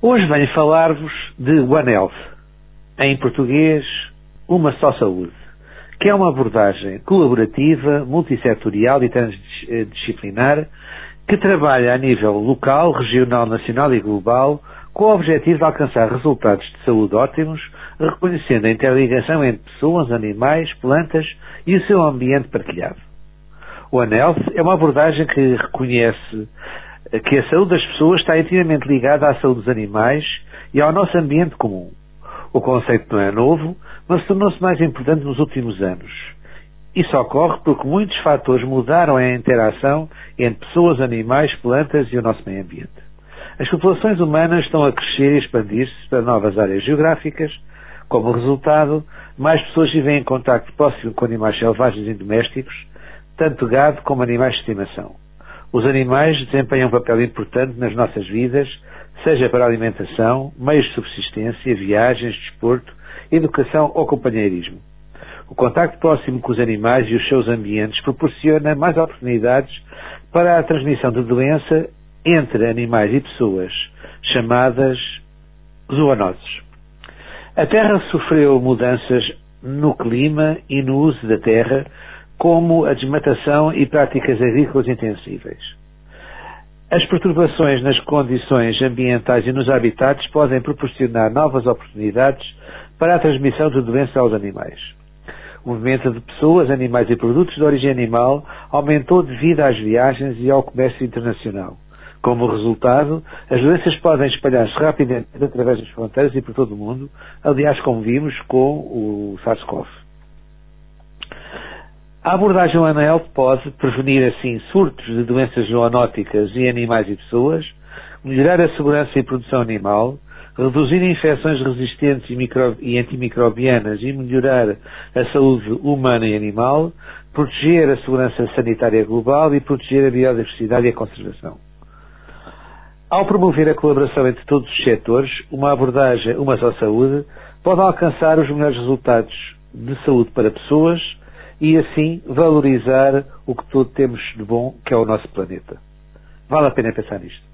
Hoje venho falar-vos de One Health, em português, Uma Só Saúde, que é uma abordagem colaborativa, multissetorial e transdisciplinar que trabalha a nível local, regional, nacional e global com o objetivo de alcançar resultados de saúde ótimos, reconhecendo a interligação entre pessoas, animais, plantas e o seu ambiente partilhado. O One Health é uma abordagem que reconhece que a saúde das pessoas está intimamente ligada à saúde dos animais e ao nosso ambiente comum. O conceito não é novo, mas tornou-se mais importante nos últimos anos. Isso ocorre porque muitos fatores mudaram a interação entre pessoas, animais, plantas e o nosso meio ambiente. As populações humanas estão a crescer e expandir-se para novas áreas geográficas. Como resultado, mais pessoas vivem em contacto próximo com animais selvagens e domésticos, tanto gado como animais de estimação. Os animais desempenham um papel importante nas nossas vidas, seja para a alimentação, meios de subsistência, viagens, desporto, educação ou companheirismo. O contacto próximo com os animais e os seus ambientes proporciona mais oportunidades para a transmissão de doença entre animais e pessoas, chamadas zoonoses. A Terra sofreu mudanças no clima e no uso da terra, como a desmatação e práticas agrícolas intensivas. As perturbações nas condições ambientais e nos habitats podem proporcionar novas oportunidades para a transmissão de doenças aos animais. O movimento de pessoas, animais e produtos de origem animal aumentou devido às viagens e ao comércio internacional. Como resultado, as doenças podem espalhar-se rapidamente através das fronteiras e por todo o mundo, aliás, como vimos com o SARS-CoV. A abordagem One Health pode prevenir, assim, surtos de doenças zoonóticas em animais e pessoas, melhorar a segurança e produção animal, reduzir infecções resistentes e antimicrobianas e melhorar a saúde humana e animal, proteger a segurança sanitária global e proteger a biodiversidade e a conservação. Ao promover a colaboração entre todos os setores, uma abordagem Uma Só Saúde pode alcançar os melhores resultados de saúde para pessoas e, assim, valorizar o que todos temos de bom, que é o nosso planeta. Vale a pena pensar nisto.